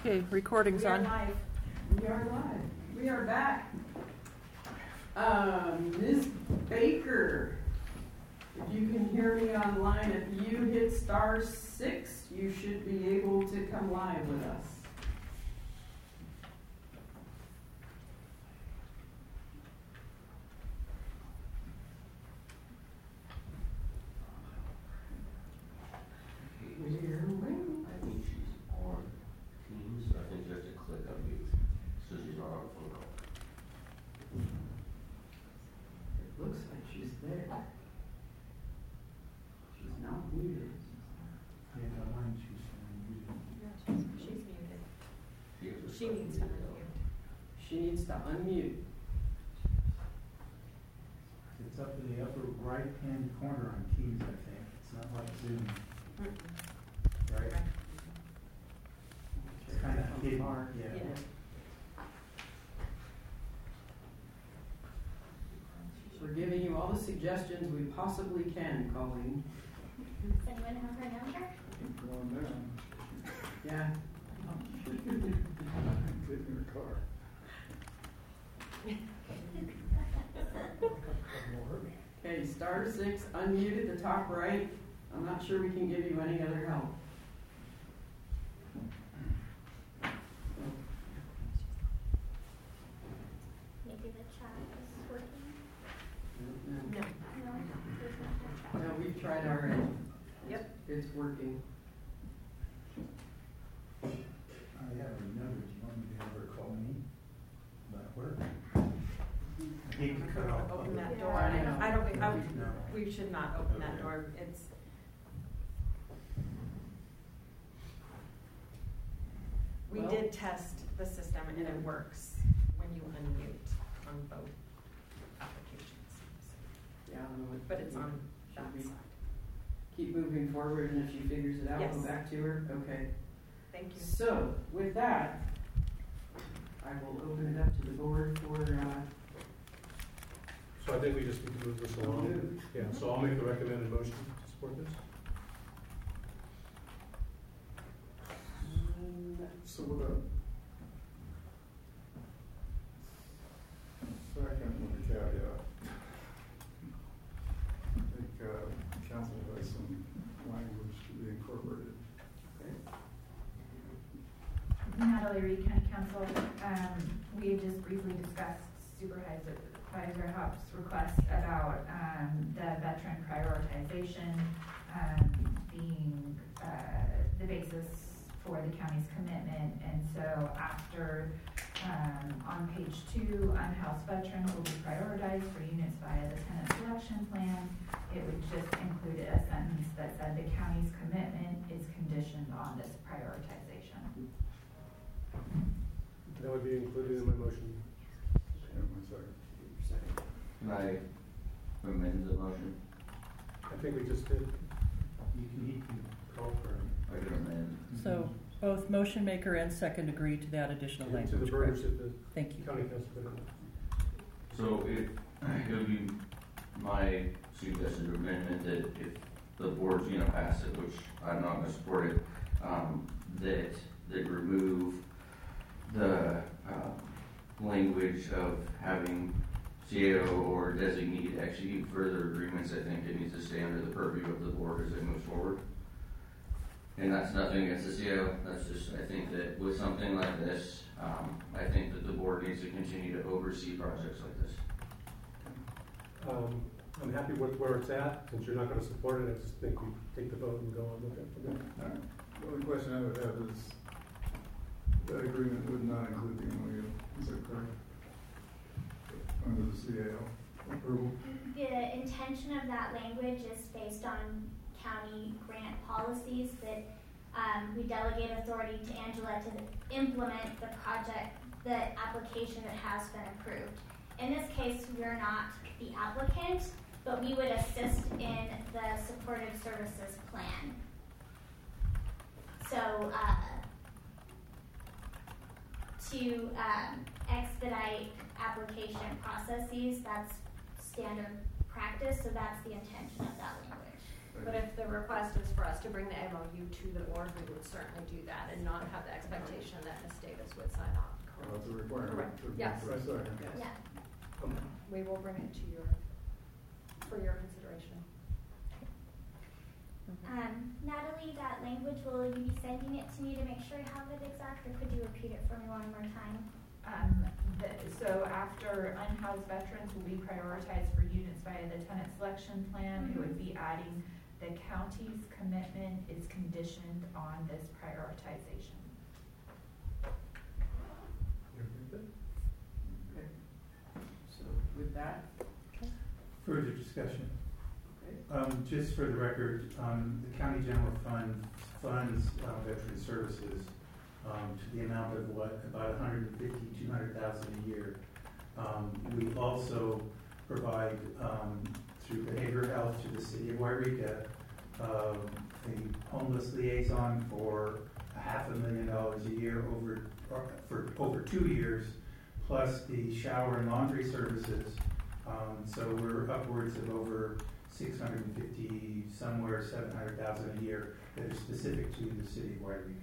Okay, recording's on. We are live. We are back. Ms. Baker, if you can hear me online, if you hit *6, you should be able to come live with us. I think she's on Teams. I think you have to click on mute so she's not on a phone call. It looks like she's there. She's not muted. Yeah, the line she's muted. She's muted. She needs to unmute. She needs to unmute. It's up in the upper right-hand corner on Teams, I think. It's not like Zoom, right? It's kind of hidden. Yeah. We're giving you all the suggestions we possibly can, Colleen. Does anyone have her number? Keep going down. Yeah. Get in your car. Okay, *6, unmute at the top right. I'm not sure we can give you any other help. Maybe the chat is working. No, No, there's not a chat. we've tried already. Yep. It's working. I have a number. Do you want me to have her call me? That work? I hate to cut off. Open that other- door. Yeah. No. We should not open that Okay. door. It's. We Well- did test the system and it works when you unmute on both applications. Yeah, I don't know what. But it's on that Should we side. keep moving forward, and if she figures it out, Yes. go back to her? Okay. Thank you. So, with that, I will open it up to the board for, So I think we just need to move this along. Move. Yeah, so I'll make the recommended motion to support this. So with a second with a caveat, I think council has some language to be incorporated. Natalie Reed, County Council. We had just briefly discussed Supervisor Hopp's request about the veteran prioritization being the basis for the county's commitment. And so after on page 2, unhoused veterans will be prioritized for units via the tenant selection plan, it would just include a sentence that said the county's commitment is conditioned on this prioritization. That would be included in my motion. Yeah, one second. Can I amend the motion? I think we just did. You can call for it. I can amend. So both motion maker and second agree to that additional To language. the verbiage correct? that the Thank you. county council put in. So it would be my suggested amendment that if the board's going to pass it, which I'm not going to support it, that they remove the language of having CAO or designee execute further agreements. I think it needs to stay under the purview of the board as it moves forward. And that's nothing against the CAO. That's just, I think that with something like this, I think that the board needs to continue to oversee projects like this. I'm happy with where it's at. Since you're not going to support it, I just think we take the vote and go on with it from there. All right. The only question I would have is, that agreement would not include the MOU, is that correct? Under the CAO approval? The intention of that language is based on county grant policies that we delegate authority to Angela to implement the project, the application that has been approved. In this case, we're not the applicant, but we would assist in the supportive services plan. So to expedite application processes, that's standard practice, so that's the intention of that language. But if the request is for us to bring the MOU to the board, we would certainly do that and not have the expectation that Ms. Davis would sign off. That's a requirement. Correct. to- Yes. for a second. Yes. Yeah. We will bring it to for your consideration. Natalie, that language, will you be sending it to me to make sure I have it exact, or could you repeat it for me one more time? So after unhoused veterans will be prioritized for units via the tenant selection plan, it would be adding the county's commitment is conditioned on this prioritization. Okay. So with that, Further discussion. okay. Just for the record, the county general fund funds veteran services to the amount of about $150,000 to $200,000 a year. We also provide through behavioral health to the city of Wairika a homeless liaison for $500,000 a year for over 2 years, plus the shower and laundry services. So we're upwards of over 650, somewhere 700,000 a year that are specific to the city of Wairika.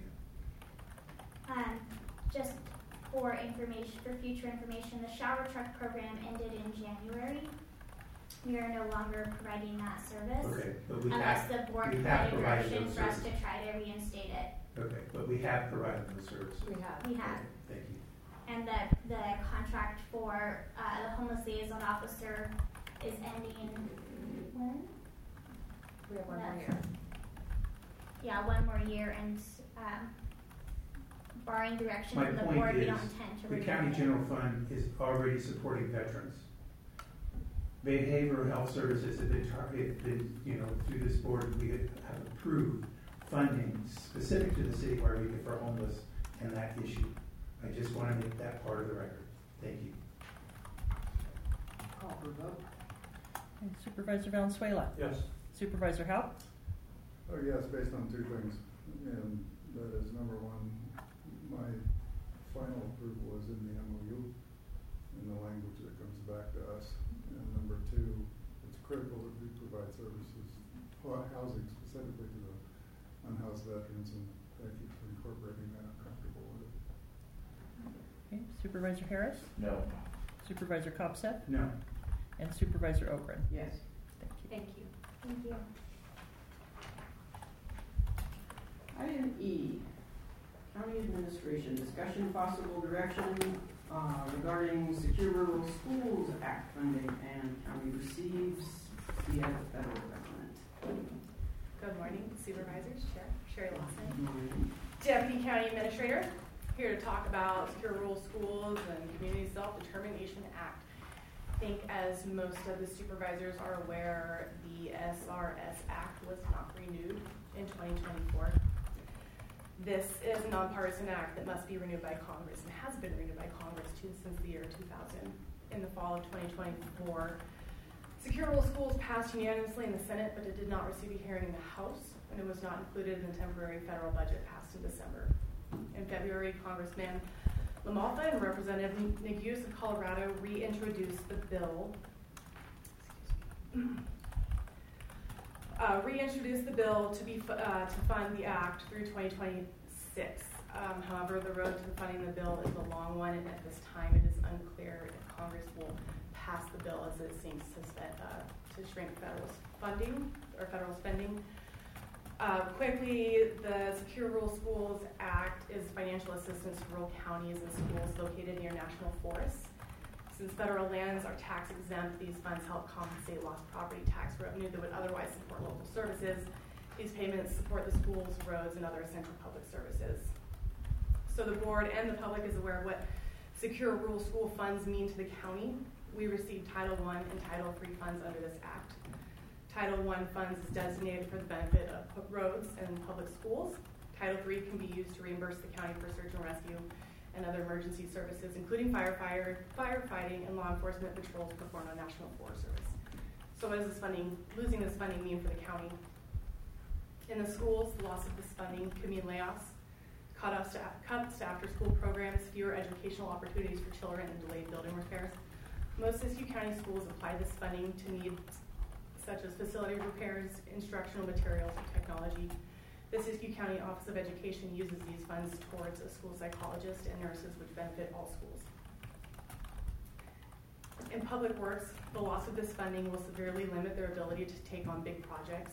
Just for future information, the shower truck program ended in January. We are no longer providing that service. Okay, but we unless have, the board we have provided provided direction those for us to services. try to reinstate it. Okay, but we have provided those services. We have. We have. Thank you. And the contract for the homeless liaison officer is ending when? We have one more year. Yeah, one more year, and barring direction My from the point board, we is, don't intend to the renew county it. general fund is already supporting veterans. Behavioral health services have been through this board, we have approved funding specific to the city of Wairika for homeless and that issue. I just want to make that part of the record. Thank you. Call for vote. And Supervisor Valenzuela. Yes. Supervisor Haupt. Oh, yes, based on two things, and that is, number one, my final approval is in the MOU, in the language that comes back to us, and number two, it's critical that we provide services, housing specifically to the unhoused veterans, and thank you for incorporating that. I'm comfortable with it. Okay. Supervisor Harris. No. Supervisor Kopseth. No. And Supervisor Ogren. Yes. Thank you. Thank you. Thank you. Item E, County Administration, discussion possible direction regarding Secure Rural Schools Act funding and county receives via the federal government. Good morning, Supervisors, Chair, Sherry Lawson, Morning. Deputy County Administrator, here to talk about Secure Rural Schools and Community Self-Determination Act. I think as most of the supervisors are aware, the SRS Act was not renewed in 2024. This is a nonpartisan act that must be renewed by Congress and has been renewed by Congress since the year 2000. In the fall of 2024, Secure Rural Schools passed unanimously in the Senate, but it did not receive a hearing in the House, and it was not included in the temporary federal budget passed in December. In February, Congressman LaMalfa and Representative Neguse of Colorado reintroduced the bill. To fund the act through 2026. However, the road to funding the bill is a long one, and at this time it is unclear if Congress will pass the bill as it seems to shrink federal funding or federal spending. Quickly, the Secure Rural Schools Act is financial assistance to rural counties and schools located near national forests. Since federal lands are tax exempt, these funds help compensate lost property tax revenue that would otherwise support local services. These payments support the schools, roads, and other essential public services. So the board and the public is aware of what Secure Rural School funds mean to the county. We receive Title I and Title III funds under this act. Title I funds is designated for the benefit of roads and public schools. Title III can be used to reimburse the county for search and rescue and other emergency services, including firefighting and law enforcement patrols performed on National Forest Service. So what does losing this funding mean for the county? In the schools, the loss of this funding could mean layoffs, cuts to after-school programs, fewer educational opportunities for children, and delayed building repairs. Most Siskiyou County schools apply this funding to needs such as facility repairs, instructional materials, and technology. The Siskiyou County Office of Education uses these funds towards a school psychologist and nurses, which benefit all schools. In public works, the loss of this funding will severely limit their ability to take on big projects.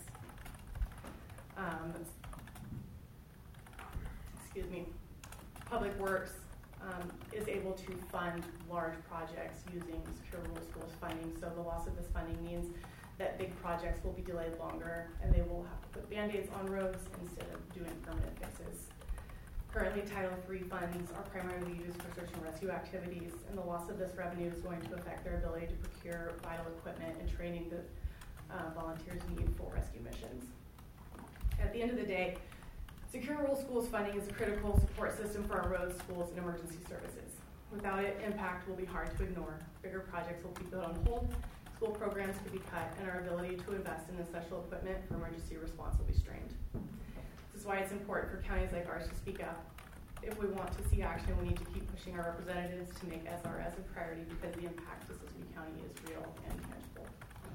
Public Works is able to fund large projects using Secure Rural Schools funding, so the loss of this funding means that big projects will be delayed longer and they will have to put Band-Aids on roads instead of doing permanent fixes. Currently, Title III funds are primarily used for search and rescue activities, and the loss of this revenue is going to affect their ability to procure vital equipment and training that volunteers need for rescue missions. At the end of the day, Secure Rural Schools funding is a critical support system for our roads, schools, and emergency services. Without it, impact will be hard to ignore. Bigger projects will be put on hold, school programs could be cut, and our ability to invest in essential equipment for emergency response will be strained. This is why it's important for counties like ours to speak up. If we want to see action, we need to keep pushing our representatives to make SRS a priority because the impact to Siskiyou County is real and tangible.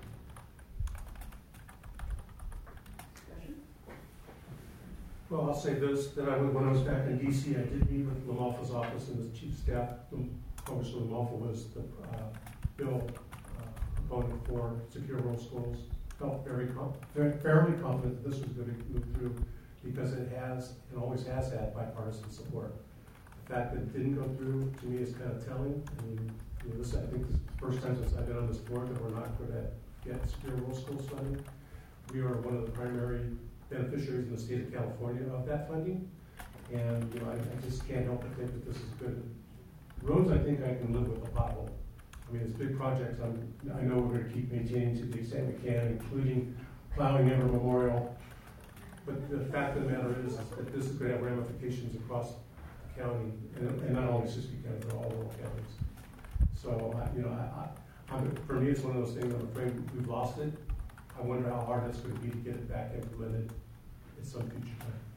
Well, I'll say this, that when I was back in DC, I did meet with Lamalfa's office and the chief of staff. Congressman Lamalfa was the bill proponent for Secure Rural Schools. Felt fairly confident that this was going to move through because it has and always has had bipartisan support. The fact that it didn't go through, to me, is kind of telling. I mean, I think this is the first time since I've been on this board that we're not going to get Secure Rural Schools funding. We are one of the primary beneficiaries in the state of California of that funding, and I just can't help but think that this is good. Roads, I think I can live with a pothole. I mean, it's big projects. I know we're going to keep maintaining to the extent we can, including plowing Ever Memorial. But the fact of the matter is that this is going to have ramifications across the county, and not only Siskiyou County, but all rural counties. So, for me, it's one of those things. I'm afraid we've lost it. I wonder how hard it's going to be to get it back implemented at some future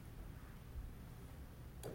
time.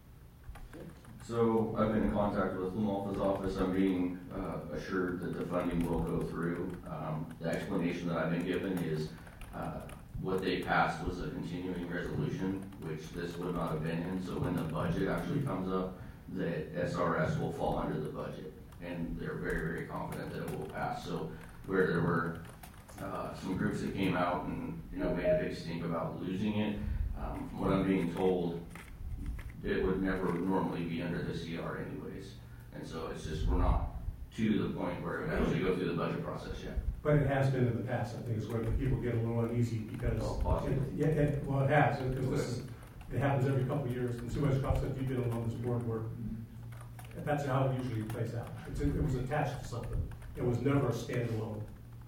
So I've been in contact with Lamalfa's office. I'm being assured that the funding will go through. The explanation that I've been given is what they passed was a continuing resolution, which this would not have been in. So when the budget actually comes up, the SRS will fall under the budget. And they're very, very confident that it will pass. So where there were some groups that came out and made a big stink about losing it. From what I'm being told, it would never normally be under the CR anyways, and so it's just we're not to the point where it would actually go through the budget process yet. But it has been in the past. I think it's where the people get a little uneasy because it has because it happens every couple of years. And Supervisor Kopp said you've been on this board where that's how it usually plays out. It was attached to something. It was never a standalone.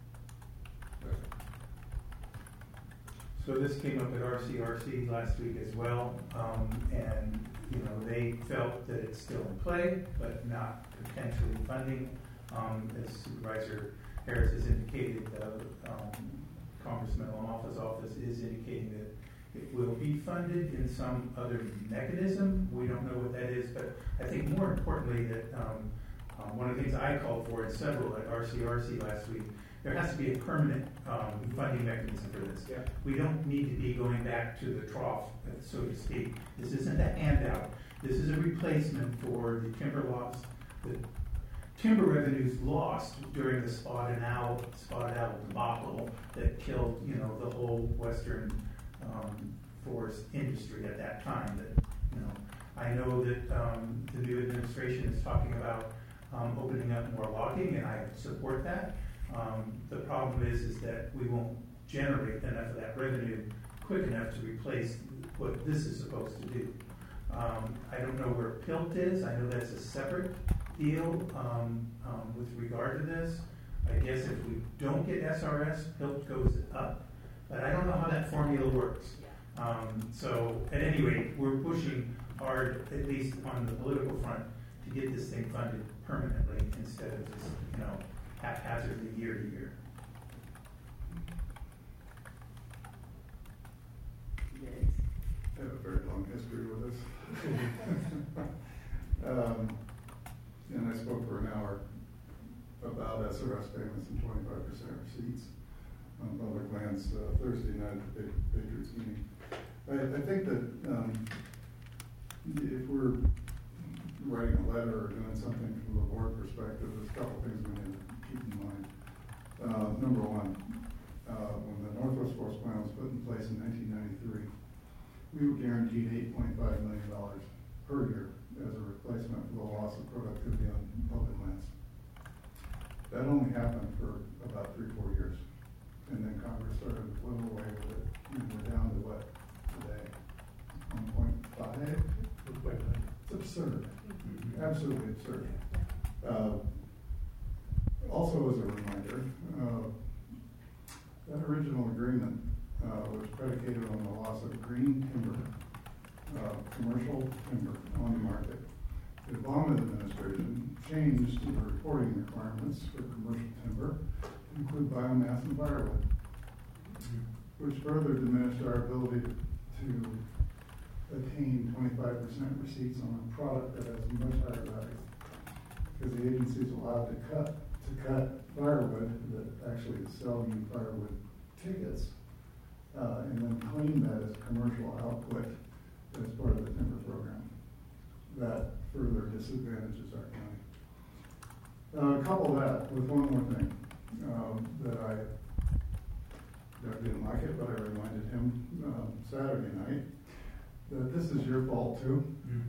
So this came up at RCRC last week as well, and they felt that it's still in play, but not potentially funding. As Supervisor Harris has indicated, Congressman Lamalfa's office is indicating that it will be funded in some other mechanism. We don't know what that is, but I think more importantly that one of the things I called for in several at RCRC last week, there has to be a permanent funding mechanism for this. Yeah. We don't need to be going back to the trough, so to speak. This isn't a handout. This is a replacement for the timber loss, the timber revenues lost during the spotted owl debacle that killed, the whole western forest industry at that time. That, I know that the new administration is talking about opening up more logging, and I support that. The problem is that we won't generate enough of that revenue quick enough to replace what this is supposed to do. I don't know where PILT is. I know that's a separate deal with regard to this. I guess if we don't get SRS, PILT goes up. But I don't know how that formula works. So at any rate, we're pushing hard, at least on the political front, to get this thing funded permanently instead of just, haphazardly year to year. I have a very long history with this. And I spoke for an hour about SRS payments and 25% receipts. on public lands Thursday night at the Patriots meeting. I think that if we're writing a letter or doing something from a board perspective, there's a couple things we need to keep in mind. Number one, when the Northwest Forest Plan was put in place in 1993, we were guaranteed $8.5 million per year as a replacement for the loss of productivity on public lands. That only happened for about 3-4 years. And then Congress started to whittle away with it. And we're down to what today? 1.5? It's absurd. Absolutely absurd. Also as a reminder, that original agreement was predicated on the loss of green timber, commercial timber on the market. The Obama administration changed the reporting requirements for commercial timber to include biomass and firewood, which further diminished our ability to attain 25% receipts on a product that has much higher value, because the agency is allowed to cut firewood that actually sell you firewood tickets, and then claim that as commercial output as part of the timber program. That further disadvantages our county. Couple that with one more thing that I didn't like it, but I reminded him Saturday night that this is your fault too.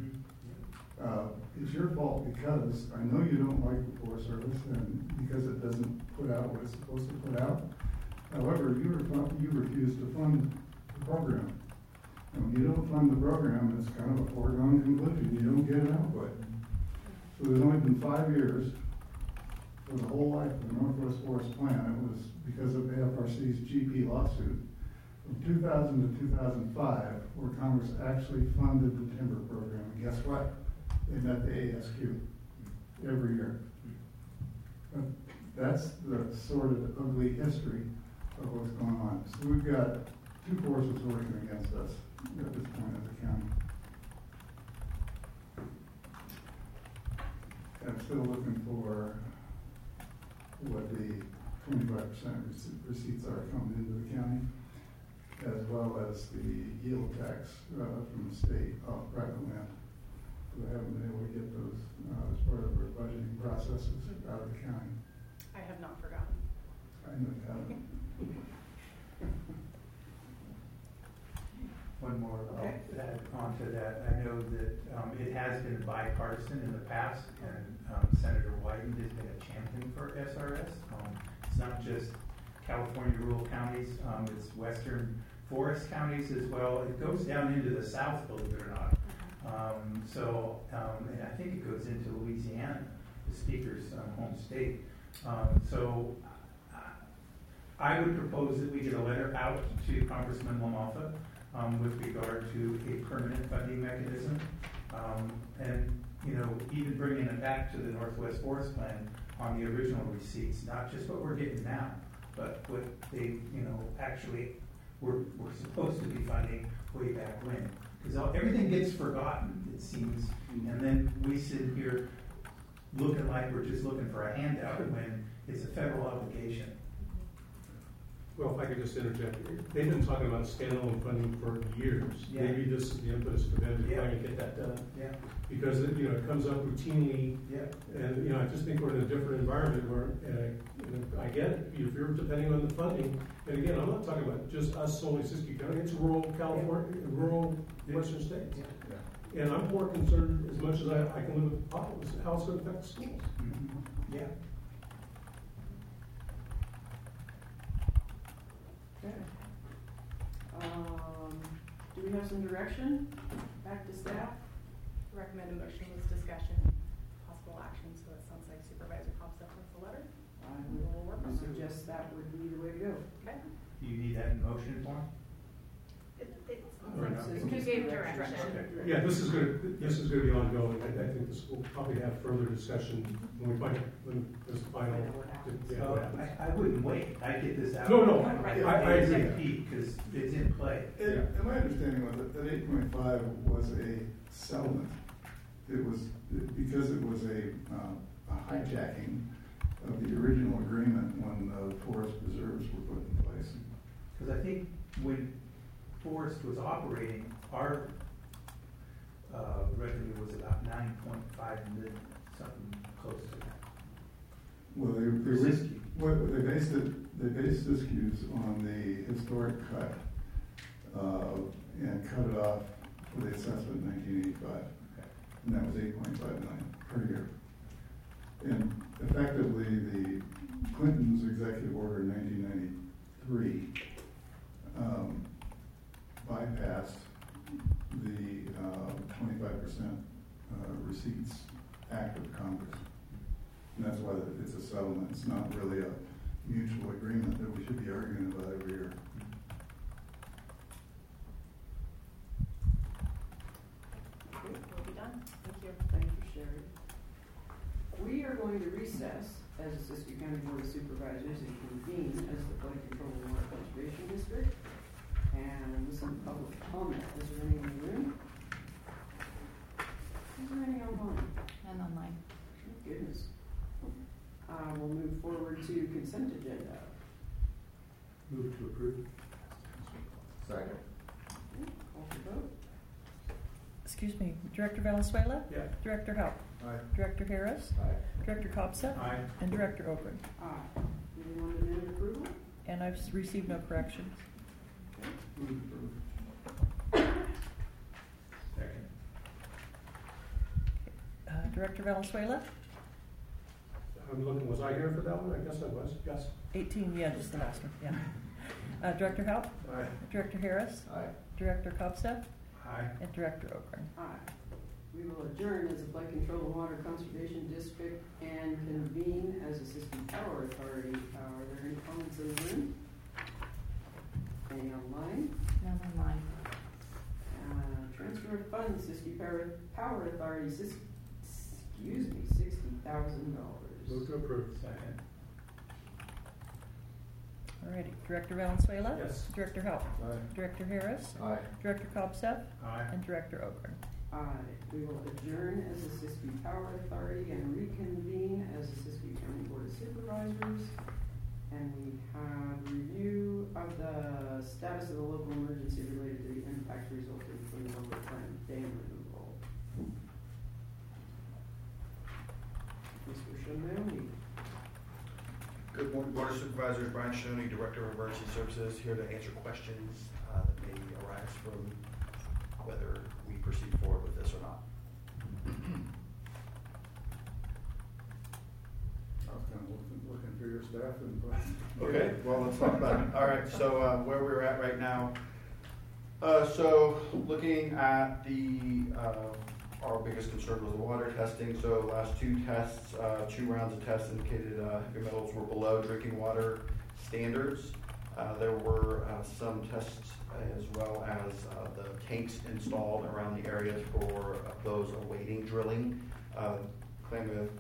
It's your fault because I know you don't like the Forest Service and because it doesn't put out what it's supposed to put out. However, you refuse to fund the program. And when you don't fund the program, it's kind of a foregone conclusion. You don't get an output. So there's only been 5 years for the whole life of the Northwest Forest Plan. It was because of AFRC's GP lawsuit from 2000 to 2005, where Congress actually funded the timber program. And guess what? They met the ASQ every year. That's the sort of ugly history of what's going on. So we've got two forces working against us at this point as a county. I'm still looking for what the 25% receipts are coming into the county, as well as the yield tax from the state off private land. We haven't been able to get those as part of our budgeting processes out of the county. I have not forgotten. I know you haven't. One more add on to that. I know that it has been bipartisan in the past, and Senator Wyden has been a champion for SRS. It's not just California rural counties, it's western forest counties as well. It goes down into the south, believe it or not. And I think it goes into Louisiana, the speaker's home state. So I would propose that we get a letter out to Congressman LaMalfa with regard to a permanent funding mechanism, and even bringing it back to the Northwest Forest Plan on the original receipts, not just what we're getting now, but what they actually were supposed to be funding way back when. Because everything gets forgotten, it seems, and then we sit here looking like we're just looking for a handout when it's a federal obligation. Well, if I could just interject, they've been talking about standalone funding for years. Yeah. Maybe this is the impetus for them to try and get that done. Yeah. Because it comes up routinely. Yeah. And I just think we're in a different environment where I get it. If you're depending on the funding, and again, I'm not talking about just us solely Siskiyou County. It's rural California, rural western states. Yeah. And I'm more concerned as much as I can live with politics, how it's going to affect schools. Mm-hmm. Yeah. Okay. Do we have some direction back to staff? Recommend a motion with discussion, possible action, so it sounds like Supervisor Hobson wants a letter. I We'll work on would that. suggest that would be the way to go. Okay. Do you need that in motion form? Or no? You gave direction. Okay. Yeah, this is going to be ongoing. I think this will probably have further discussion when there's the final. So I wouldn't wait. I'd get this out. No, Right. I agree. Because it's in play. And my understanding was that 8.5 was a settlement. It was because it was a hijacking. of the original agreement when the forest preserves were put in place. Because I think when Forest was operating, our revenue was about 9.5 million, something close to that. Well, they based Siskiyous on the historic cut, and cut it off for the assessment in 1985. Okay. And that was 8.5 million per year. And effectively, the Clinton's executive order in 1993 bypassed the 25% receipts act of Congress. And that's why it's a settlement. It's not really a mutual agreement that we should be arguing about every year. Okay, we'll be done. Thank you. Thank you for sharing. We are going to recess as the Siskiyou County Board of Supervisors and convene as the Flood Control and Water Conservation District and listen to public comment. Is there any in the room? Is there any online? And online. Oh, goodness. We'll move forward to consent agenda. Move to approve. Second. Okay, call for vote. Excuse me, Director Valenzuela? Yeah. Director Haupt? Aye. Director Harris? Aye. Director Kopsa? Aye. And Director Ogren? Aye. Anyone demand approval? And I've received no corrections. Okay. Move approved. Second. Director Valenzuela? I'm looking, was I here for that one? I guess I was, yes. 18, yeah, just the last one, yeah. Director Haupt? Aye. Director Harris? Aye. Director Kopsa? Aye. And Director Ogren? Aye. We will adjourn as the Flood Control and Water Conservation District and convene as the Siskiyou Power Authority. Are there any comments in the room? Any online? None online. Transfer of funds, Siskiyou Power Authority, $60,000. Move to approve. Second. Alrighty, Director Valenzuela? Yes. Director Haupt? Aye. Director Harris? Aye. Director Kopsa? Aye. And Director Ogren? Aye. We will adjourn as the Siskiyou Power Authority and reconvene as the Siskiyou County Board of Supervisors. And we have review of the status of the local emergency related to the impacts resulting from the Lower Glen dam removal. Mr. Shimoni. Good morning, Board of Supervisors. Brian Shoney, Director of Emergency Services, here to answer questions that may arise from whether we proceed forward with this or not. I was kind of looking for your staff and. Okay, well, let's talk about it. All right, so where we're at right now. So looking at the, our biggest concern was the water testing. So last two tests, 2 rounds of tests indicated heavy metals were below drinking water standards. There were some tests as well as the tanks installed around the areas for those awaiting drilling. Klamath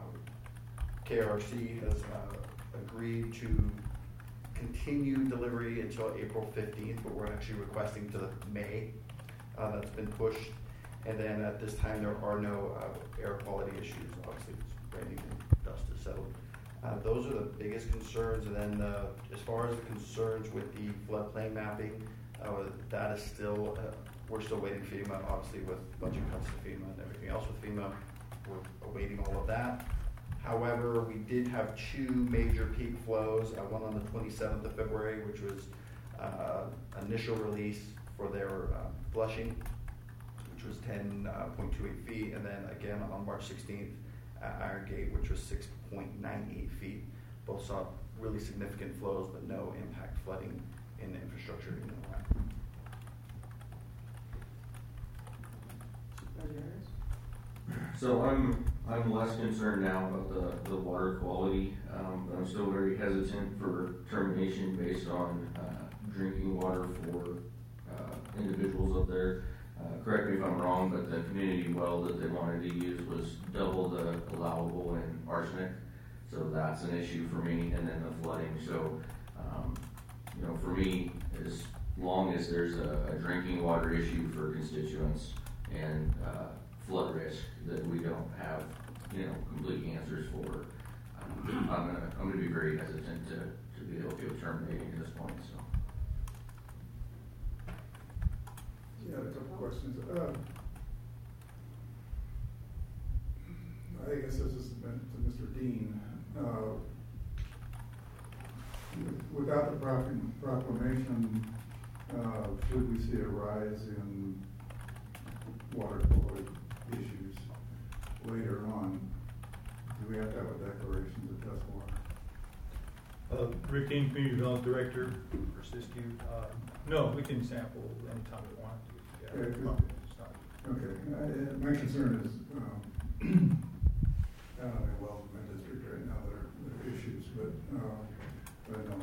KRC has agreed to continue delivery until April 15th, but we're actually requesting to May. That's been pushed. And then at this time, there are no air quality issues. Obviously, it's raining and dust is settled. Those are the biggest concerns. And then as far as the concerns with the floodplain mapping, that is still, we're still waiting FEMA, obviously with budget cuts to FEMA and everything else with FEMA. We're awaiting all of that. However, we did have 2 major peak flows, one on the 27th of February, which was initial release for their flushing, which was 10.28 feet, and then again on March 16th at Iron Gate, which was 6.98 feet. Both saw really significant flows, but no impact flooding in the infrastructure in the line. Supervisor Harris? So I'm less concerned now about the water quality, but I'm still very hesitant for termination based on drinking water for individuals up there. Correct me if I'm wrong, but the community well that they wanted to use was double the allowable in arsenic, so that's an issue for me. And then the flooding. So for me, as long as there's a drinking water issue for constituents and flood risk that we don't have complete answers for, going to be very hesitant to be able to terminate at this point, so. Yeah, a couple questions. I guess this is meant to Mr. Dean. Without the proclamation, should we see a rise in water quality issues later on? Do we have to have a declaration to test water? Rick Dean, Community Development Director for Siskiyou. No, we can sample anytime we want to. Yeah. Okay, okay. My concern is, I don't know, well, in my district right now, there are issues, but I know.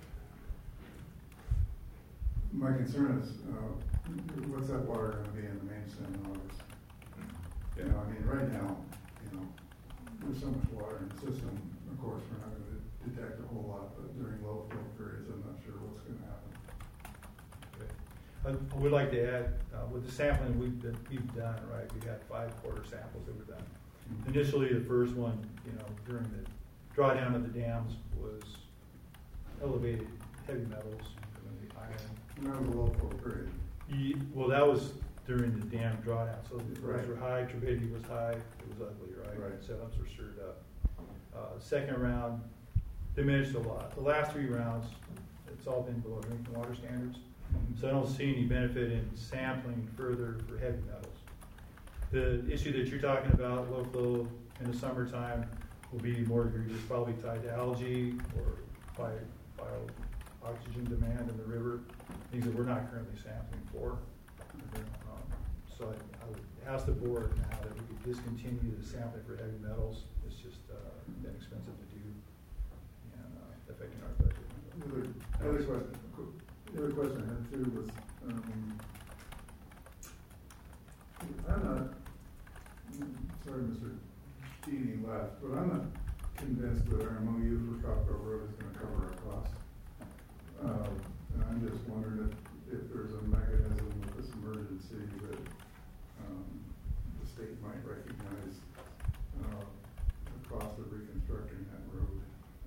My concern is, what's that water going to be in the main stem in August? You know, I mean, right now, you know, there's so much water in the system. Of course, we're not going to detect a whole lot, but during low flow periods, I'm not sure what's going to happen. Okay. I would like to add, with the sampling we've done, right, we had 5 quarter samples that were done. Mm-hmm. Initially, the first one, you know, during the drawdown of the dams was elevated heavy metals, iron. And that was a low flow period. Well, that was during the dam drawdown, so the roads were high, turbidity was high, it was ugly, right? Setups were stirred up. Second round diminished a lot. The last 3 rounds, it's all been below drinking water standards. So I don't see any benefit in sampling further for heavy metals. The issue that you're talking about, low flow in the summertime, will be more egregious, probably tied to algae or bio oxygen demand in the river, things that we're not currently sampling for. So I would ask the board now that we could discontinue the sampling for heavy metals. It's just been expensive to do and affecting our budget. The other question I had too was, I'm not, sorry Mr. Deany left, but I'm not convinced that our MOU for Copco Road is going to cover our costs. And I'm just wondering if there's a mechanism with this emergency that the state might recognize the cost of reconstructing that road.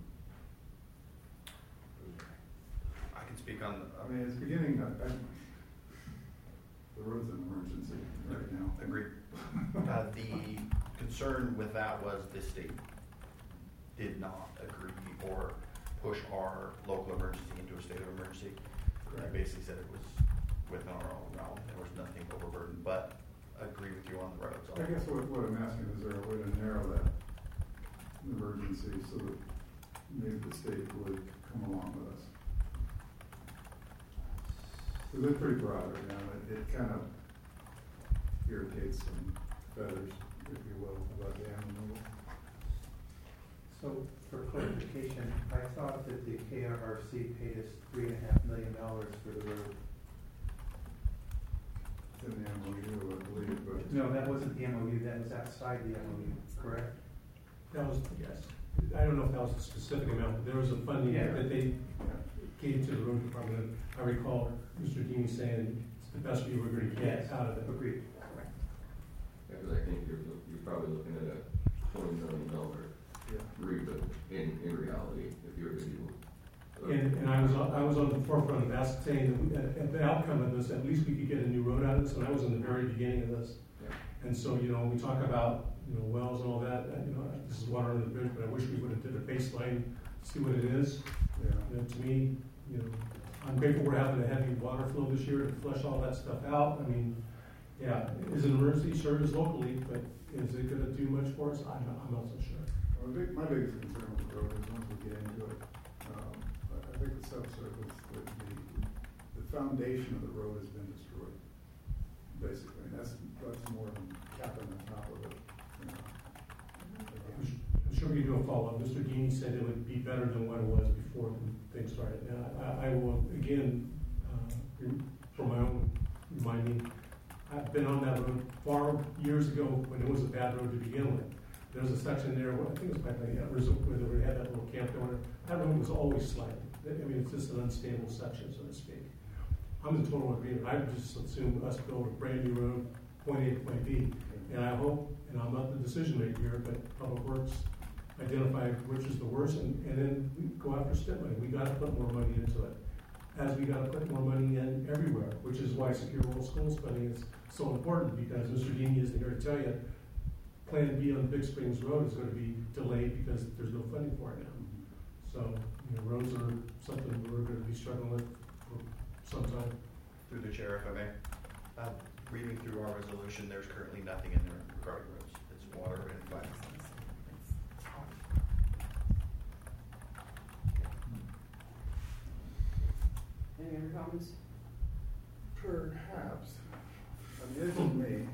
I can speak on. I mean, it's beginning. The road's an emergency right now. Agreed. The concern with that was the state did not agree or push our local emergency into a state of emergency. They basically said it was within our own realm. There was nothing overburdened, but agree with you on the roads. I guess what I'm asking is there a way to narrow that emergency so that maybe the state would come along with us? Because it's pretty broad right now. It kind of irritates some feathers, if you will, about dam removal. So, for clarification, I thought that the KRRC paid us $3.5 million for the road. It's in the MOU, I believe, but... No, that wasn't the MOU, that was outside the MOU, correct? That was, yes. I don't know if that was a specific amount, but there was a funding that they gave to the road department. I recall Mr. Deany saying it's the best we were going to get out of it. Agreed. Yeah, because I think you're probably looking at a $20 million reboot in reality if you were to do. And I was on the forefront of that, saying that the outcome of this, at least we could get a new road out of it. So I was in the very beginning of this. Yeah. And so, you know, we talk about, you know, wells and all that, you know, this is water under the bridge, but I wish we would have did a baseline, see what it is. Yeah. And to me, you know, I'm grateful we're having a heavy water flow this year to flush all that stuff out. I mean, yeah, is an emergency service locally, but is it going to do much for us? I'm not so sure. Well, my biggest concern with the road is once we get into it, I think the subsurface, the foundation of the road has been destroyed, basically, and that's more than capping on top of it. You know. I'm sure we can do a follow-up. Mr. Deany said it would be better than what it was before things started. And I will, again, for my own reminding, I've been on that road far years ago when it was a bad road to begin with. There's a section there, I think it was back in the resort where we had that little camp going. That road was always sliding. I mean, it's just an unstable section, so to speak. I'm in total agreement. I just assume us build a brand new road, point A to point B. And I hope, and I'm not the decision maker here, but Public Works identify which is the worst, and then we go after step money. We gotta put more money into it. As we gotta put more money in everywhere, which is why secure rural schools funding is so important, because Mr. Deeney isn't here to tell you, Plan B on Big Springs Road is gonna be delayed because there's no funding for it now. So, roads are something we're gonna be struggling with for some time. Through the chair, if I may. Reading through our resolution, there's currently nothing in there regarding roads. It's water and fire. Any other comments? Perhaps. I mean, this is me.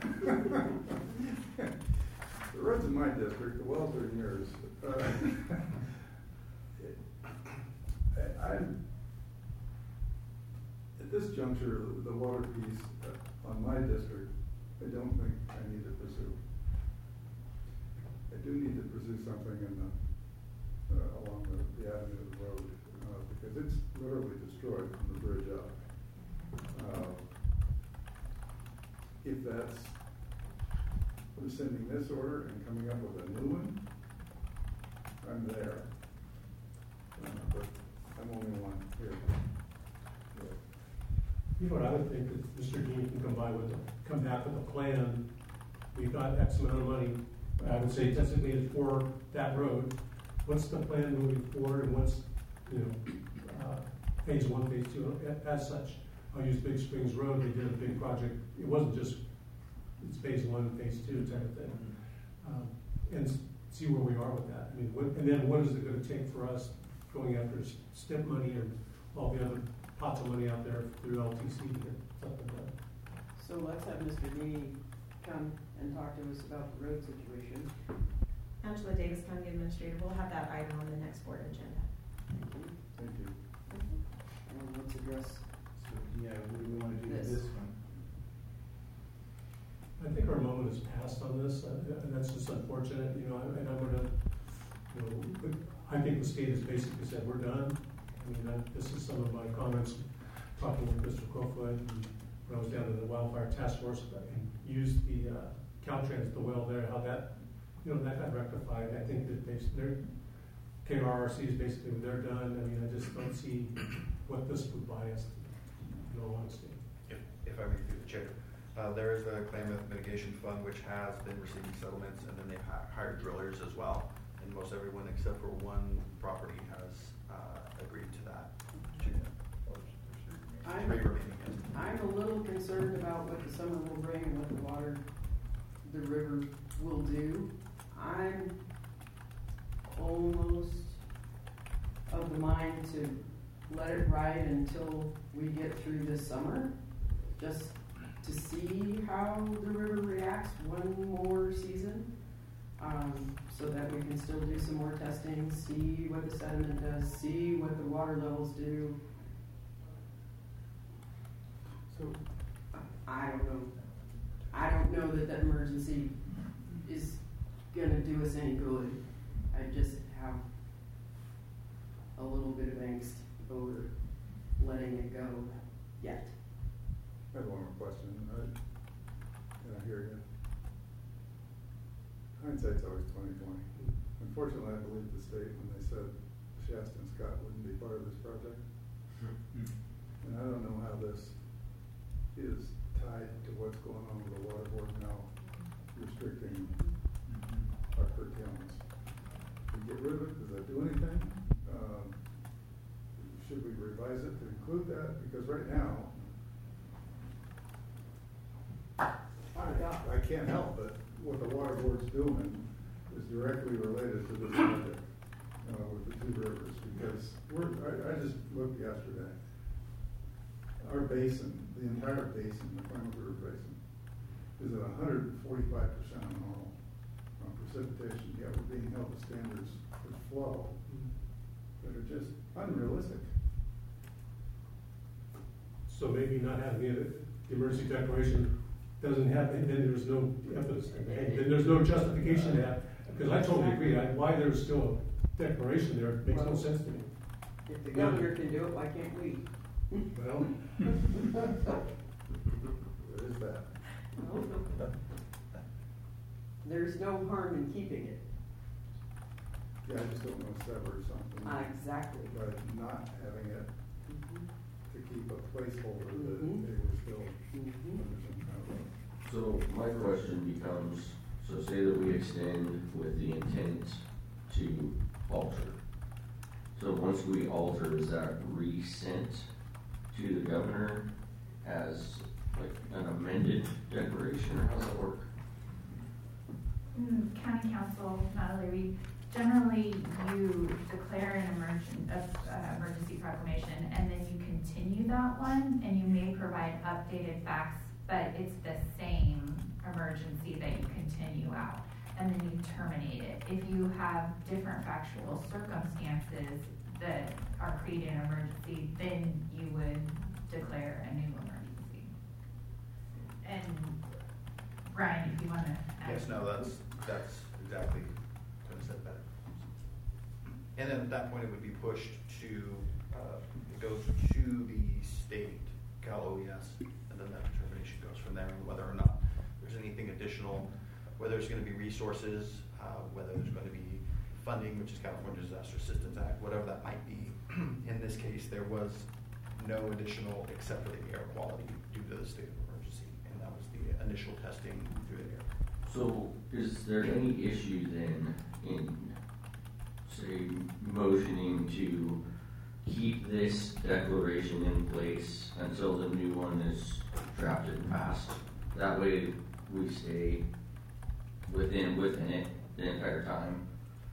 The roads in my district, the wells are in yours. At this juncture, the water piece on my district, I don't think I need to pursue. I do need to pursue something in along the avenue of the road, because it's literally destroyed from the bridge up. If that's rescinding this order and coming up with a new one, I'm there. But I'm only one here. You know what I would think, that Mr. Dean can come back with a plan. We've got X amount of money, I would say designated for that road. What's the plan moving forward, and what's, phase 1, phase 2, as such? I'll use Big Springs Road. They did a big project. It wasn't just, it's phase 1, phase 2 type of thing. And see where we are with that. I mean, and then what is it going to take for us going after STIP money and all the other pots of money out there through LTC to get something done? So let's have Mr. Deaney come and talk to us about the road situation. Angela Davis, County Administrator, we'll have that item on the next board agenda. Thank you. And let's address So, yeah, what do we want to do with this one? I think our moment has passed on this, and that's just unfortunate, and I'm gonna, I think the state has basically said, we're done. I mean, this is some of my comments, talking with Mr. Crowfoot, and when I was down in the wildfire task force, and used the Caltrans, the well there, how that, that got rectified. I think that KRRC is basically, they're done. I mean, I just don't see what this would buy us, in all honesty. If I may through the chair. There is the Klamath Mitigation Fund, which has been receiving settlements, and then they've hired drillers as well. And most everyone except for one property has agreed to that. I'm a little concerned about what the summer will bring and what the river will do. I'm almost of the mind to let it ride until we get through this summer, just to see how the river reacts one more season, so that we can still do some more testing, see what the sediment does, see what the water levels do. So I don't know. I don't know that emergency is gonna do us any good. I just have a little bit of angst over letting it go yet. I have one more question. I hear you. Hindsight's always 20/20. Unfortunately, I believe the state when they said Shasta and Scott wouldn't be part of this project. And I don't know how this is tied to what's going on with the water board now, restricting our curtailments. We get rid of it, does that do anything? Should we revise it to include that? Because right now, I can't help but what the water board's doing is directly related to this project with the two rivers, because I just looked yesterday. Our basin, the entire basin, the Klamath River Basin, is at 145% of normal on precipitation. Yet we're being held to standards for flow that are just unrealistic. So maybe not having the emergency declaration doesn't happen, then there's no evidence, then there's no justification to that, because I totally agree, why there's still a declaration there makes no sense to me. If the governor can do it, why can't we? Well, There is that. There's no harm in keeping it. Yeah, I just don't want to sever something. Exactly. By not having it Mhm. to keep a placeholder that Mhm. they were still Mhm. under some kind of So my question becomes, so say that we extend with the intent to alter. So once we alter, is that resent to the governor as like an amended declaration, or how does that work? County Council, Natalie Reed, generally you declare an emergency proclamation and then you continue that one and you may provide updated facts, but it's the same emergency that you continue out and then you terminate it. If you have different factual circumstances that are creating an emergency, then you would declare a new emergency. And Brian, if you want to add. Yes, no, that's exactly what I said better. And then at that point, it would be pushed to, it goes to the state, Cal OES, and then that determination goes from there, and whether or not there's anything additional, whether there's going to be resources, whether there's going to be funding, which is California Disaster Assistance Act, whatever that might be. In this case, there was no additional except for the air quality due to the state of emergency, and that was the initial testing through the air. So is there any issue then in, say, motioning to keep this declaration in place until the new one is drafted and passed? That way we stay within it the entire time.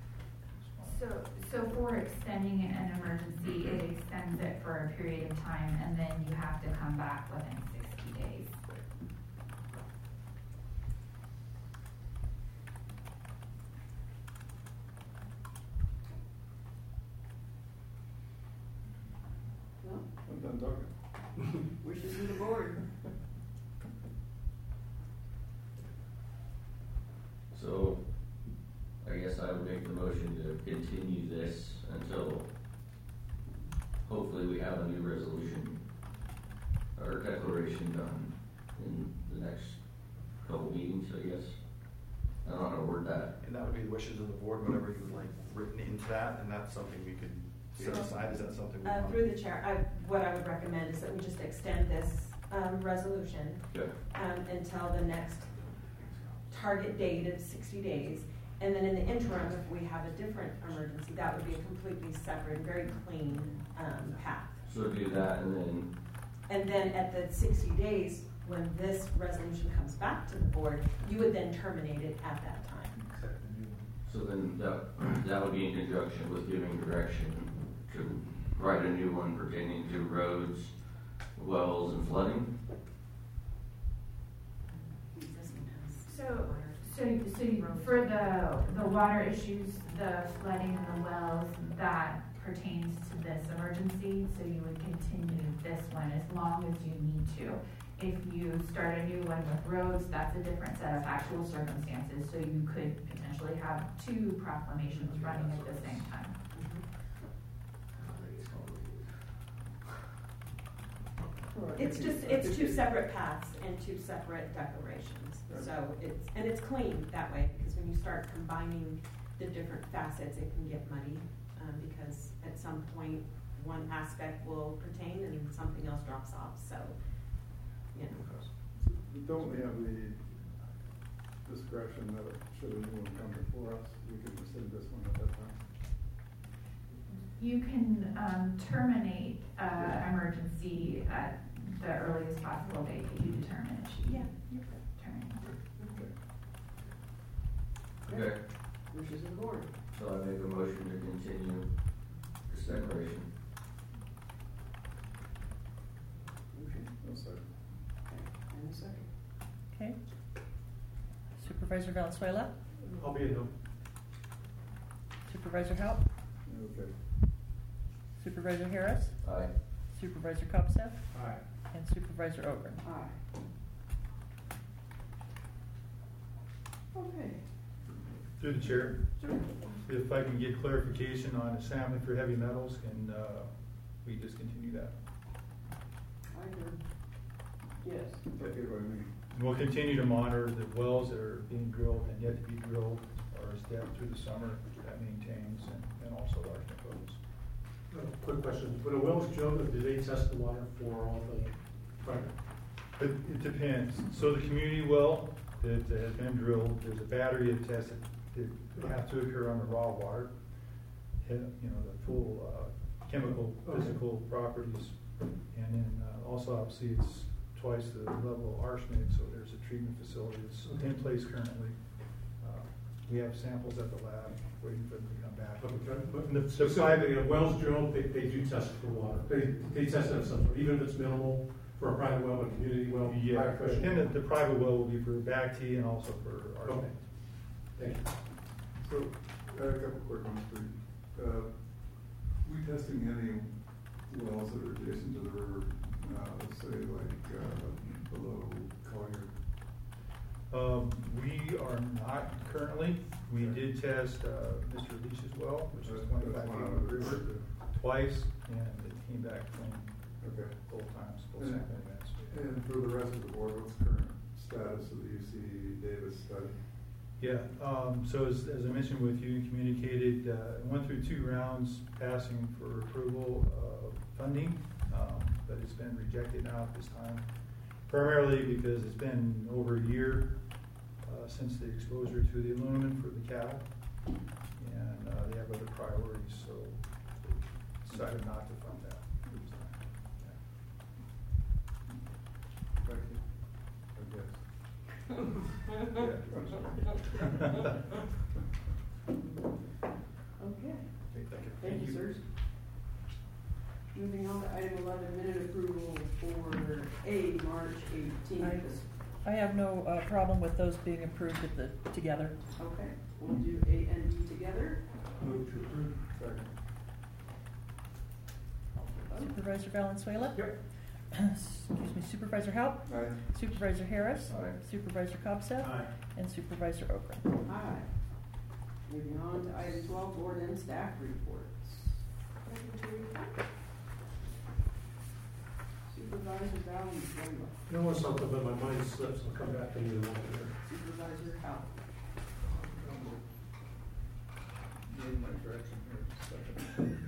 So for extending an emergency, it extends it for a period of time and then you have to come back within 60 days. Well, I'm done talking. wishes of the board. So I guess I would make the motion to continue this until hopefully we have a new resolution or declaration done in the next couple meetings, I guess. I don't know how to word that. And that would be the wishes of the board, whatever you would like written into that, and that's something we could set aside. Is that something we want? Through the chair, what I would recommend is that we just extend this resolution Okay. Until the next target date of 60 days. And then in the interim, if we have a different emergency, that would be a completely separate, very clean path. So do that and then, And then at the 60 days, when this resolution comes back to the board, you would then terminate it at that time. so then that would be in conjunction with giving direction to write a new one pertaining to roads, wells, and flooding. So for the water issues, the flooding and the wells, that pertains to this emergency, so you would continue this one as long as you need to. If you start a new one with roads, that's a different set of actual circumstances, so you could potentially have two proclamations running at the same time. It's two separate paths and two separate declarations. So it's clean that way, because when you start combining the different facets, it can get muddy, because at some point, one aspect will pertain and something else drops off, so, you know. Don't we have the discretion that should a new one come before us, we could rescind this one at that time? You can terminate emergency at the earliest possible date that you determine it should be terminated. Okay. Wishes of the board. So I make a motion to continue this declaration. Motion. No, sorry. Okay, and a second. Okay. Supervisor Valenzuela, I'll be a no. Supervisor Haupt, Okay. Supervisor Harris, Aye. Supervisor Kopseff, Aye. and Supervisor Ogren. Aye. Okay. Through the chair, if I can get clarification on a sampling for heavy metals, can we discontinue that? I heard. Yes. Okay, what I mean. And we'll continue to monitor the wells that are being drilled and yet to be drilled, as far far as depth through the summer that maintains and also large boats. Quick question, when a well's drilled, do they test the water for all the pressure? It depends. So the community well that has been drilled, there's a battery of tests that have to occur on the raw water. You know, the full chemical, physical properties. And then also obviously it's twice the level of arsenic, so there's a treatment facility that's in place currently. We have samples at the lab waiting for them to come back. Okay. But The private wells drilled, they do test for water. They test it of some sort, even if it's minimal for a private well, a community well. Yeah, and the private well will be for BACT and also for arsenic. Okay. Thank you. So, I have a couple quick ones for you. We testing any wells that are adjacent to the river, say like below Collier? We are not currently. We did test Mr. Leach's well, which is 25 feet of the river, twice, and it came back clean. Okay. Both times, both sample events. And for the rest of the board, what's the current status of the UC Davis study? Yeah, so as I mentioned with you, communicated, went through 2 rounds passing for approval of funding, but it's been rejected now at this time, primarily because it's been over a year since the exposure to the aluminum for the cattle, and they have other priorities, so they decided not to fund that at this time. Thank you. I guess. Okay, Thank you. sirs. Moving on to item 11, minute approval for March 18th. I have no problem with those being approved together. Okay, we'll do A and B together. Move to approve. Second. Supervisor Valenzuela? Yep. Excuse me, Supervisor Haupt? Aye. Supervisor Harris? Aye. Supervisor Copseth? Aye. And Supervisor Okra? Aye. Moving on to item 12, board and staff reports. Supervisor Valenzuela. You know something, but my mind slips, I'll come back to you in a moment here. Supervisor Haupt. Need my direction here in a second.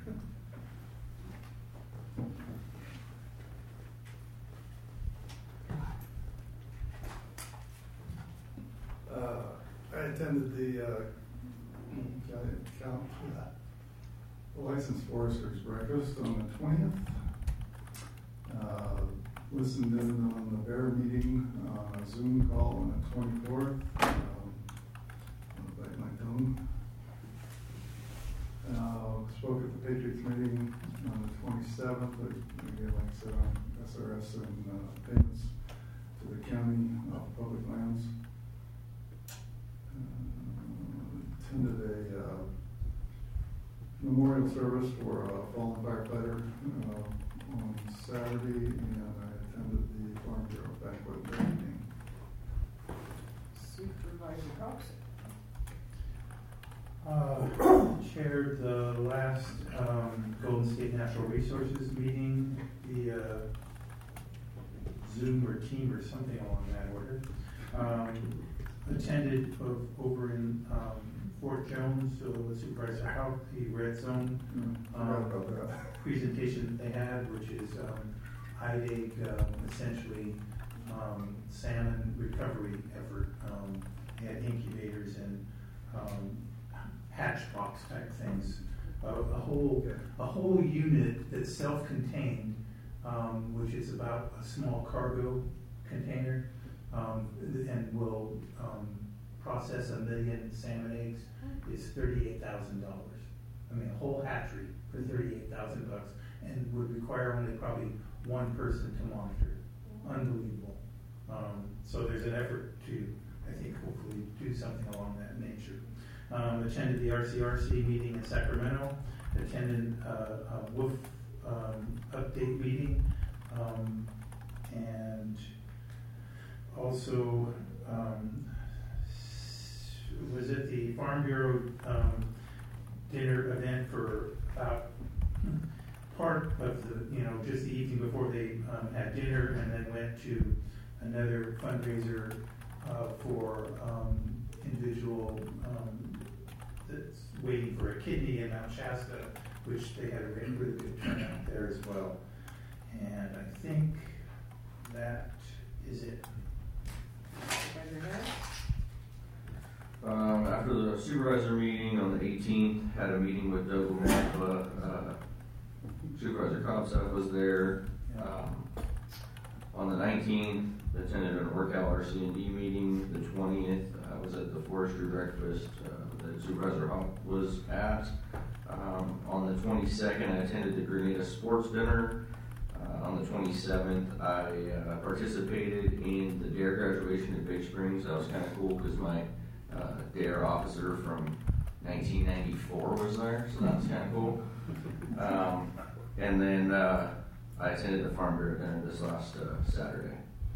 I attended the licensed foresters breakfast on the 20th. Listened in on the bear meeting on a Zoom call on the 24th. I'll bite my tongue. Spoke at the Patriots meeting on the 27th. Again, like I said, on SRS and payments to the county off public lands. Attended a memorial service for a fallen firefighter on Saturday, and I attended the Farm Bureau banquet that evening. Supervisor Copseth. Chaired the last Golden State Natural Resources meeting via Zoom or Team or something along that order. Attended over in Fort Jones, so Supervisor Haupt, the Red Zone presentation that they had, which is IDAG, essentially salmon recovery effort. They had incubators and hatch box type things. A whole unit that's self-contained, which is about a small cargo container, and will process 1 million salmon eggs, is $38,000. I mean, a whole hatchery for $38,000, and would require only probably 1 person to monitor. Unbelievable. So there's an effort to, I think, hopefully do something along that nature. Attended the RCRC meeting in Sacramento. Attended a WOOF update meeting, and also was at the Farm Bureau dinner event for about part of the, just the evening before they had dinner, and then went to another fundraiser for individual kidney in Mount Shasta, which they had a really good turnout there as well. And I think that is it. After the supervisor meeting on the 18th, had a meeting with Doug Lamapa. Supervisor Kopseth was there. On the 19th, attended an Orcal RC&D meeting. The 20th, I was at the forestry breakfast that Supervisor Hawk was at. On the 22nd, I attended the Grenada Sports Dinner. On the 27th, I participated in the DARE graduation at Big Springs. That was kind of cool because my DARE officer from 1994 was there, so that was kind of cool. And then I attended the Farm Bureau dinner this last Saturday.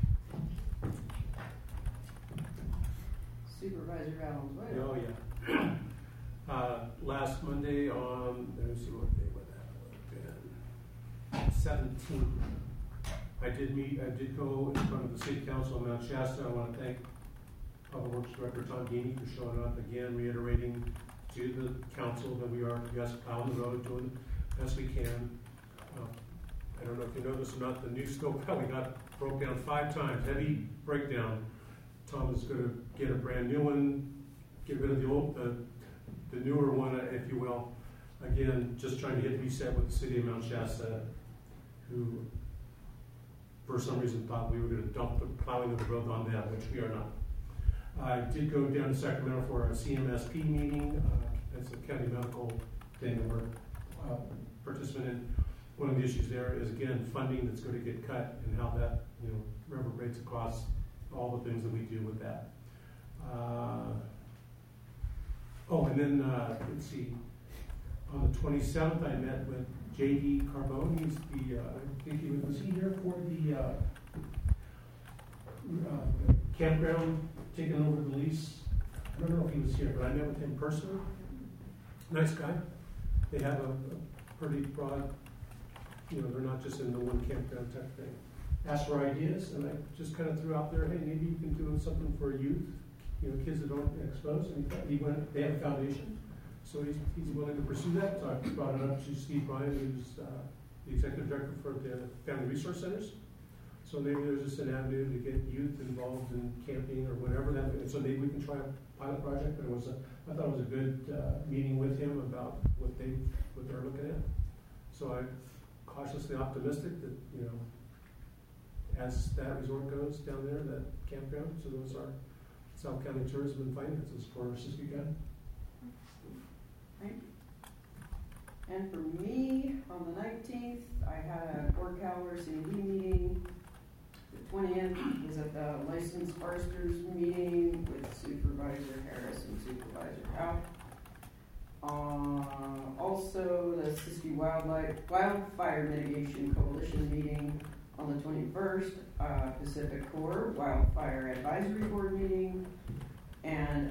Supervisor Valenzuela. Oh, yeah. Last Monday on, let me see what day would that have been. 17th. I did go in front of the City Council in Mount Shasta. I want to thank Public Works Director Tom Geeney for showing up again, reiterating to the council that we are, yes, plowing the road, doing the best we can. I don't know if you noticed or not, the new snowplow we got broke down 5 times, heavy breakdown. Tom is going to get a brand new one, get rid of the old, the newer one, if you will. Again, just trying to get reset with the city of Mount Shasta, who for some reason thought we were going to dump the plowing of the road on them, which we are not. I did go down to Sacramento for a CMSP meeting. That's a county medical thing that we're participant in. One of the issues there is, again, funding that's going to get cut and how that, reverberates across all the things that we do with that. And then, let's see, on the 27th, I met with J.D. Carbone. He's the, I think was he here for the campground taking over the lease? I don't know if he was here, but I met with him personally. Nice guy. They have a pretty broad, they're not just in the one campground type thing. Asked for ideas, and I just kind of threw out there, hey, maybe you can do something for youth, kids that don't get exposed. And they have a foundation, so he's willing to pursue that. So I brought it up to Steve Bryan, who's the executive director for the Family Resource Centers. So maybe there's just an avenue to get youth involved in camping or whatever that. So maybe we can try a pilot project. But I thought it was a good meeting with him about what they're looking at. So I'm cautiously optimistic that as that resort goes down there, that campground. So those are South County Tourism and Finances for Siskiyou County. Right. And for me, on the 19th, I had a Orcal RC&D meeting. The 20th was at the licensed foresters meeting with Supervisor Harris and Supervisor Howe. Also, the Siskiyou Wildfire Mitigation Coalition meeting on the 21st, Pacific Corps Wildfire Advisory Board meeting, and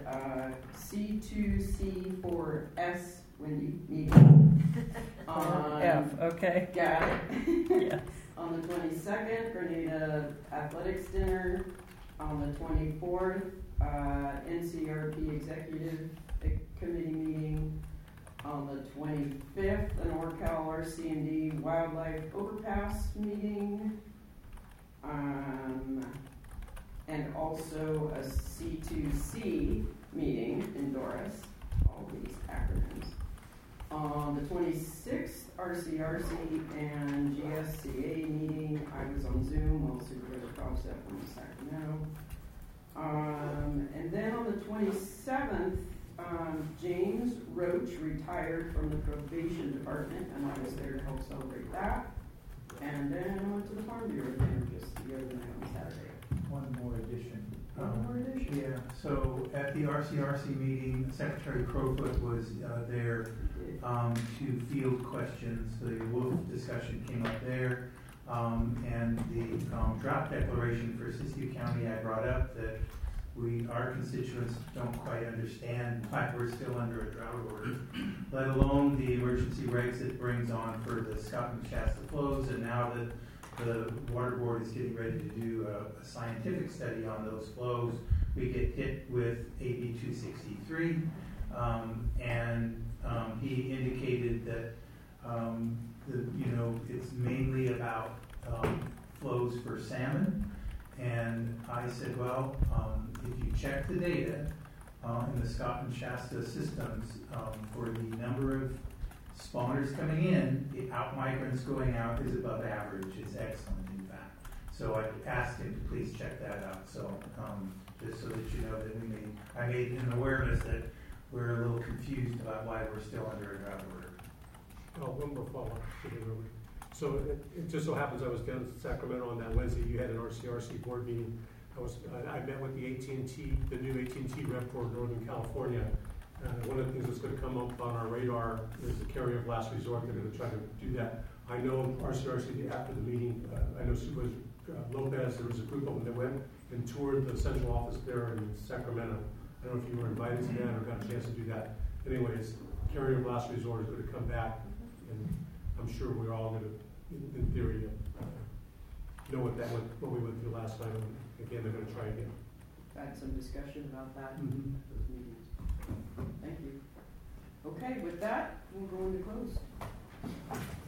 C2C4S Wendy meeting. F, okay. Got it. Yes. On the 22nd, Grenada Athletics Dinner. On the 24th, NCRP Executive Committee meeting. On the 25th, an Orcal RC&D Wildlife Overpass meeting. And also a C2C meeting in Doris. All these acronyms. On the 26th, RCRC and GSCA meeting. I was on Zoom while Supervisor Kopseth from Sacramento. And then on the 27th, James Roach retired from the probation department, and I was there to help celebrate that. And then I went to the Farm Bureau dinner just the other night on Saturday. One more addition. Yeah, so at the RCRC meeting, Secretary Crowfoot was there to field questions. The wolf discussion came up there. And the drought declaration for Siskiyou County, I brought up that our constituents don't quite understand why we're still under a drought order, let alone the emergency regs it brings on for the Scott and Shasta flows, and now that the Water Board is getting ready to do a scientific study on those flows, we get hit with AB 263. He indicated that it's mainly about flows for salmon. And I said, well, if you check the data in the Scott and Shasta systems for the number of spawners coming in, the out migrants going out is above average. It's excellent, in fact. So I asked him to please check that out. So just so that you know that I made an awareness that we're a little confused about why we're still under a drought order. One more follow-up. So it just so happens I was down in Sacramento on that Wednesday. You had an RCRC board meeting. I met with the AT&T, the new AT&T rep for Northern California. One of the things that's going to come up on our radar is the carrier of last resort. They're going to try to do that. I know RCRC after the meeting. I know Supervisor Lopez. There was a group of them that went and toured the central office there in Sacramento. I don't know if you were invited to that or got a chance to do that. Anyways, carrier of last resort is going to come back, and I'm sure we're all going to, in theory, know what we went through last time. And again, they're going to try again. Had some discussion about that in those meetings. Thank you. Okay, with that, we'll go into close.